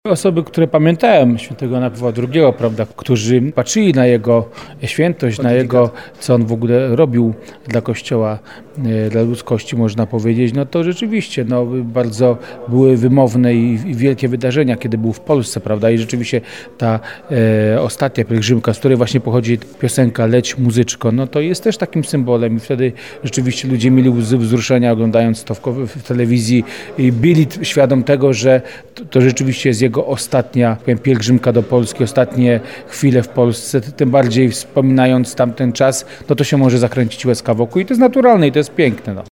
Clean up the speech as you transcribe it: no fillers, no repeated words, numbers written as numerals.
Osoby, które pamiętają świętego Jana Pawła II, prawda, którzy patrzyli na jego świętość, na jego, co on w ogóle robił dla Kościoła, dla ludzkości, można powiedzieć, no to rzeczywiście bardzo były wymowne i wielkie wydarzenia, kiedy był w Polsce, prawda, i rzeczywiście ta ostatnia pielgrzymka, z której właśnie pochodzi piosenka Leć muzyczko, no to jest też takim symbolem i wtedy rzeczywiście ludzie mieli łzy wzruszenia, oglądając to w telewizji i byli świadom tego, że to rzeczywiście jest jego ostatnia pielgrzymka do Polski, ostatnie chwile w Polsce, tym bardziej wspominając tamten czas, no to się może zakręcić łezka wokół i to jest naturalne i to jest piękne.